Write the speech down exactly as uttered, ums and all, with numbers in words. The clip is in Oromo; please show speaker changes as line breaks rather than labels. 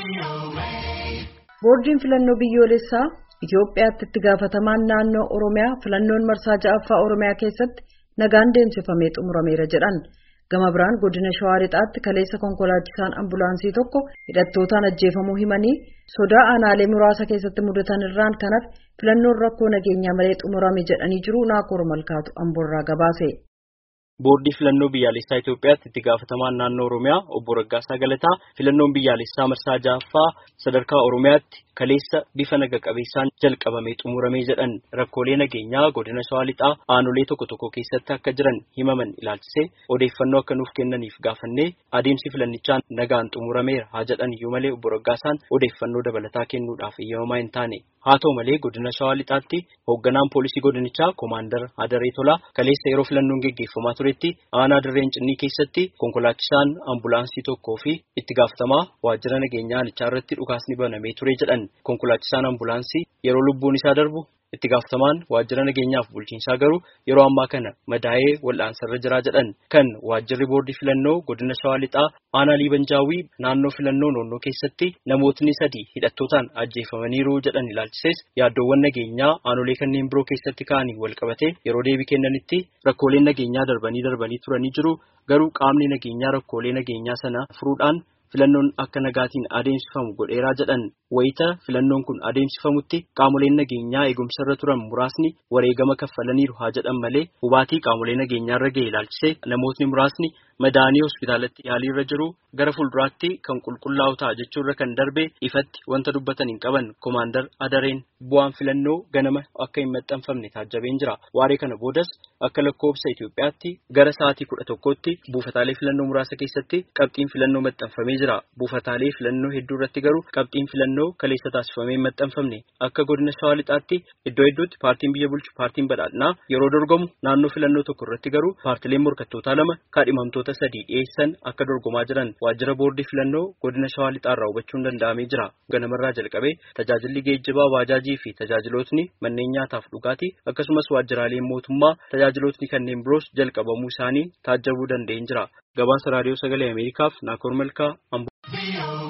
Boordiin filannoo biyyoolessaa Itoophiyaatti itti gaafatamaan naannoo Oromiyaa filannoon marsaa ja'affaa Oromiyaa keessatti nagaan deemsifamee xumurameera jedhan. Gama biraan godina Shawaa Lixaatti kaleessa konkolaachisaan ambulaansii tokko hidhattootaan ajjeefamuu himanii sodaa aanaalee muraasa keessatti mudatan irraan kanaaf filannoon rakkoo nageenyaa malee xumurame jedhanii jiru. Naakoor Malkaatu Amboorraa gabaase.
Boordii filannoo biyyaalessaa Itoophiyaatti itti gaafatamaan naannoo Oromiyaa obbo Raggaasaa Galataa filannoon biyyaalessaa marsaa ja'affaa sadarkaa Oromiyaatti kaleessa bifa naga qabeessaan jalqabamee xumuramee jedhan. Rakkoolee nageenyaa godina Shawaa Lixaa aanolee tokko tokko keessatti akka jiran himaman ilaalchisee odeeffannoo akka nuuf kennaniif gaafannee adeemsi filannichaa nagaan xumurameera haa jedhan iyyuu malee obbo Raggaasaan odeeffannoo dabalataa kennuudhaaf eeyyamamaa hin taane. Haa ta'u malee godina Shawaa Lixaatti hoogganaan poolisii godinichaa Koomaandar Adaree Tolaa kaleessa yeroo filannoon geggeeffamaa turetti aanaa Dirreen Cinnii keessatti konkolaachisaan ambulaansii tokkoo fi itti gaafatamaa waajjira nageenyaa aanichaa irratti dhukaasni banamee ture jedhan. Konkolaachisaan ambulaansii yeroo lubbuun isaa darbu itti gaafatamaan waajjira nageenyaaf bulchiinsaa garuu yeroo ammaa kana madaa'ee wal'aansarra jira jedhan. Kan waajjirri boordii filannoo godina Shawaa Lixaa aanaa Liibanjaawii naannoo filannoo noonnoo keessatti namootni sadii hidhattootaan ajjeefamaniiru jedhan ilaalchises yaaddoowwan nageenyaa aanolee kanneen biroo keessatti ka'anii walqabatee yeroo deebii kennanitti rakkooleen nageenyaa darbanii darbanii turanii jiru. Garuu qaamni nageenyaa rakkoolee nageenyaa sana furuudhaan filannoon akka nagaatiin adeemsifamu godheeraa jedhan. Wayita filannoon kun adeemsifamutti qaamoleen nageenyaa eegumsarra turan muraasni wareegama kaffalaniiru haa jedhan malee hubaatii qaamolee nageenyaarra ga'e ilaalchisee namootni muraasni madaanii hospitaalatti yaaliirra jiru. Gara fuulduraatti kan qulqullaa'u ta'a jechuurra kan darbe ifatti wanta dubbatan hin qaban Koomaandar Adareen bu'aan filannoo ganama akka hin maxxanfamne taajjabeen jira. Waaree kana boodas akka lakkoobsa Itoophiyaatti gara sa'aatii kudha tokkotti buufataalee filannoo muraasa keessatti qabxiin filannoo maxxanfamee jira. Buufataalee filannoo hedduu irratti garuu qabxiin filannoo kaleessa taasifamee hin maxxanfamne. Akka godina Shawaa Lixaatti iddoo hedduutti paartiin biyya bulchu paartiin badhaadhinaa yeroo dorgomu naannoo filannoo tokko irratti garuu paartileen morkattootaa lama kaadhimamtoota sadii dhiyeessan akka dorgomaa jiran waajjira boordii filannoo godina Shawaa Lixaarraa hubachuun danda'amee jira. Ganamarraa jalqabee tajaajilli geejjibaa baajaajii fi tajaajilootni manneen nyaataaf dhugaatii akkasumas waajjiraaleen mootummaa tajaajilootni kanneen biroos jalqabamuu isaanii taajjabuu danda'een jira. Gabaasa raadiyoo sagalee Ameerikaaf Naakoor Malkaa Amboo.